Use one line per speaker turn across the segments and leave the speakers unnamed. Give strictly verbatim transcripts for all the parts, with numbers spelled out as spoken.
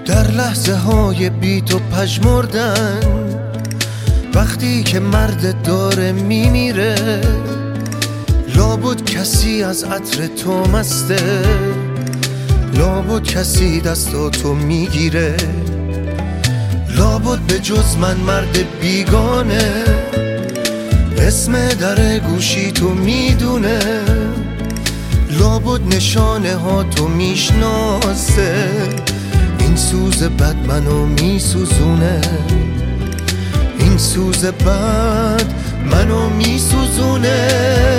در لحظه های بی تو پژمردن، وقتی که مرد داره میمیره، لابد کسی از عطر تو مسته، لابد کسی دستاتو میگیره، لابد به جز من مرد بیگانه اسم در گوشی تو میدونه، لابد نشانه ها تو میشناسه، این سوز بد منو میسوزونه، این سوز بد منو میسوزونه.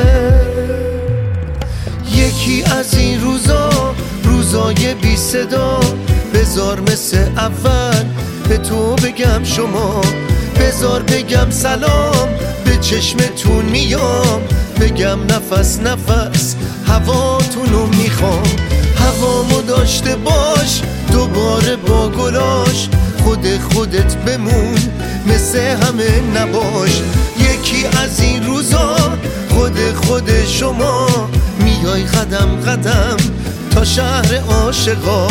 یکی از این روزا، روزای بی صدا، بذار مثل اول به تو بگم شما، بذار بگم سلام، به چشمتون میام، بگم نفس نفس هواتونو میخوام، هوامو داشته باش دوباره با گلاش، خود خودت بمون مثل همه نباش. یکی از این روزا خود خود شما، میای قدم قدم تا شهر عاشقا.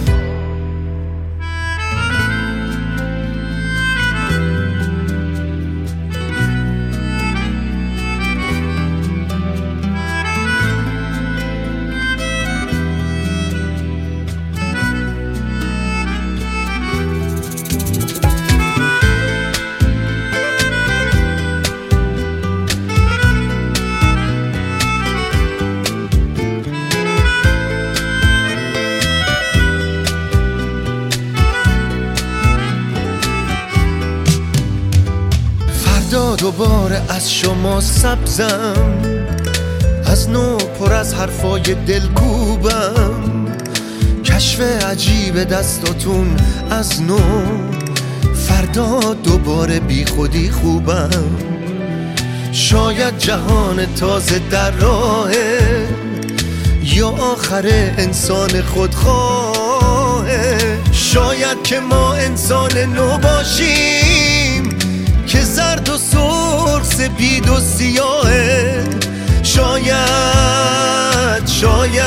دوباره از شما سبزم، از نو پر از حرفای دلکوبم، کشف عجیب دستاتون از نو، فردا دوباره بی خودی خوبم. شاید جهان تازه در راهه، یا آخر انسان خودخواهه، شاید که ما انسان نو باشیم که زرد و سرخ سپید و سیاهه، شاید شاید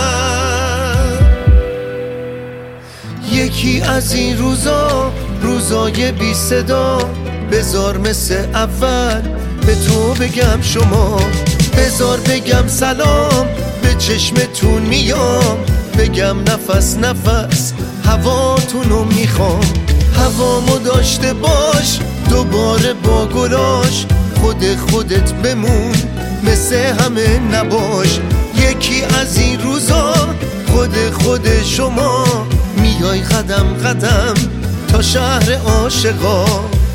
یکی از این روزا، روزای بی صدا، بذار مثل اول به تو بگم شما، بذار بگم سلام، به چشمتون میام، بگم نفس نفس هواتونو میخوام، هوامو داشته باش دوباره با گلاش، خود خودت بمون مثل همه نباش. یکی از این روزا خود خود شما، میای قدم قدم تا شهر عاشقا.